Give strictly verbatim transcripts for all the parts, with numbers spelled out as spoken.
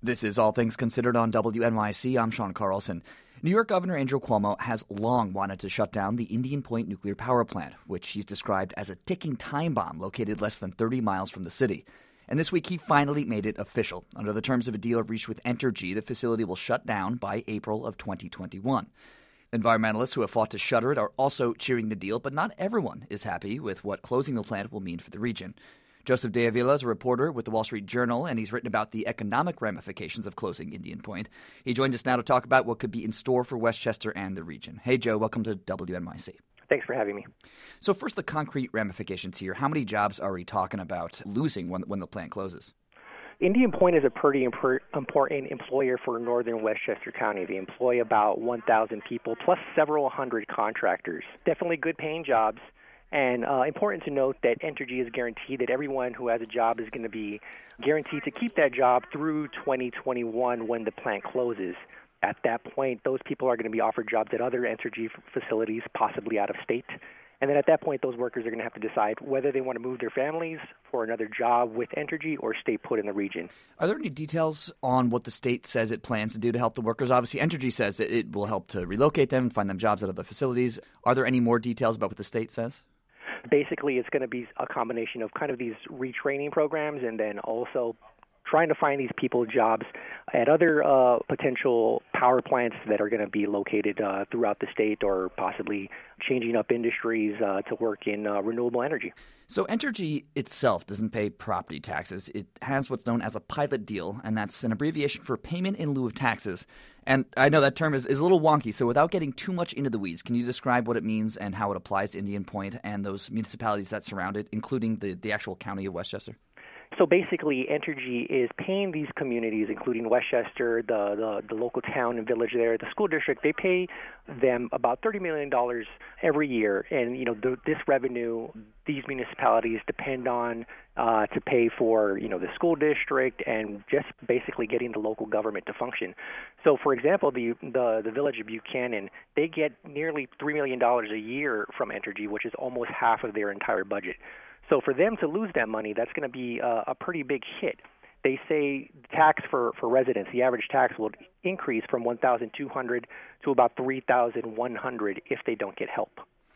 This is All Things Considered on W N Y C. I'm Sean Carlson. New York Governor Andrew Cuomo has long wanted to shut down the Indian Point nuclear power plant, which he's described as a ticking time bomb located less than thirty miles from the city. And this week, he finally made it official. Under the terms of a deal reached with Entergy, the facility will shut down by April of twenty twenty-one. Environmentalists who have fought to shutter it are also cheering the deal, but not everyone is happy with what closing the plant will mean for the region. Joseph De Avila is a reporter with the Wall Street Journal, and he's written about the economic ramifications of closing Indian Point. He joined us now to talk about what could be in store for Westchester and the region. Hey, Joe, welcome to W N Y C. Thanks for having me. So first, the concrete ramifications here. How many jobs are we talking about losing when, when the plant closes? Indian Point is a pretty imp- important employer for northern Westchester County. They employ about one thousand people, plus several hundred contractors. Definitely good-paying jobs. And uh, important to note that Entergy is guaranteed that everyone who has a job is going to be guaranteed to keep that job through twenty twenty-one when the plant closes. At that point, those people are going to be offered jobs at other Entergy facilities, possibly out of state. And then at that point, those workers are going to have to decide whether they want to move their families for another job with Entergy or stay put in the region. Are there any details on what the state says it plans to do to help the workers? Obviously, Entergy says that it will help to relocate them, find them jobs at other facilities. Are there any more details about what the state says? Basically, it's going to be a combination of kind of these retraining programs and then also trying to find these people jobs at other uh, potential power plants that are going to be located uh, throughout the state, or possibly changing up industries uh, to work in uh, renewable energy. So Entergy itself doesn't pay property taxes. It has what's known as a pilot deal, and that's an abbreviation for payment in lieu of taxes. And I know that term is, is a little wonky, so without getting too much into the weeds, can you describe what it means and how it applies to Indian Point and those municipalities that surround it, including the, the actual county of Westchester? So basically, Entergy is paying these communities, including Westchester, the, the, the local town and village there, the school district, they pay them about thirty million dollars every year. And, you know, the, this revenue, these municipalities depend on uh, to pay for, you know, the school district and just basically getting the local government to function. So, for example, the, the, the village of Buchanan, they get nearly three million dollars a year from Entergy, which is almost half of their entire budget. So for them to lose that money, that's going to be a, a pretty big hit. They say tax for, for residents, the average tax will increase from one thousand two hundred dollars to about three thousand one hundred dollars if they don't get help.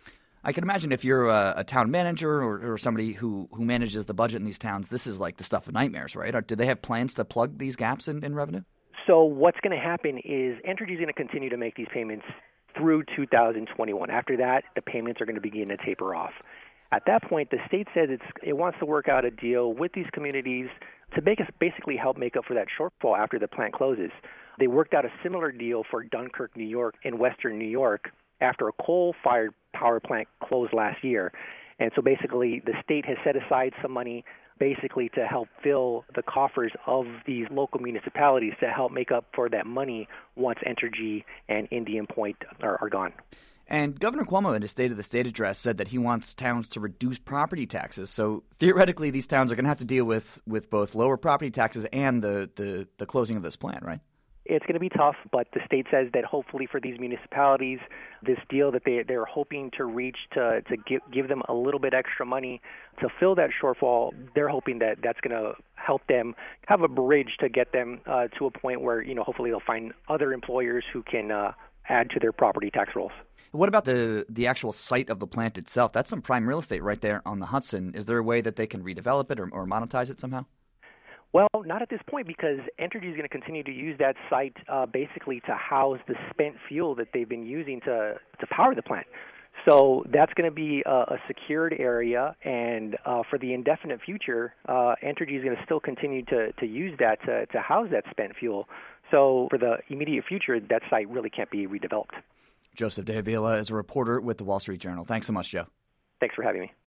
I can imagine if you're a, a town manager or, or somebody who, who manages the budget in these towns, this is like the stuff of nightmares, right? Or do they have plans to plug these gaps in, in revenue? So what's going to happen is Entergy is going to continue to make these payments through two thousand twenty-one. After that, the payments are going to begin to taper off. At that point, the state says it's, it wants to work out a deal with these communities to make us basically help make up for that shortfall after the plant closes. They worked out a similar deal for Dunkirk, New York, in western New York after a coal-fired power plant closed last year. And so basically, the state has set aside some money basically to help fill the coffers of these local municipalities to help make up for that money once Entergy and Indian Point are, are gone. And Governor Cuomo, in his State of the State address, said that he wants towns to reduce property taxes. So theoretically, these towns are going to have to deal with, with both lower property taxes and the, the, the closing of this plant, right? It's going to be tough, but the state says that hopefully for these municipalities, this deal that they, they're hoping to reach to, to give, give them a little bit extra money to fill that shortfall, they're hoping that that's going to help them have a bridge to get them uh, to a point where, you know, hopefully they'll find other employers who can uh, add to their property tax rolls. What about the the actual site of the plant itself? That's some prime real estate right there on the Hudson. Is there a way that they can redevelop it or, or monetize it somehow? Well, not at this point, because Entergy is going to continue to use that site uh, basically to house the spent fuel that they've been using to, to power the plant. So that's going to be a, a secured area, and uh, for the indefinite future, uh, Entergy is going to still continue to, to use that to, to house that spent fuel. So for the immediate future, that site really can't be redeveloped. Joseph De Avila is a reporter with the Wall Street Journal. Thanks so much, Joe. Thanks for having me.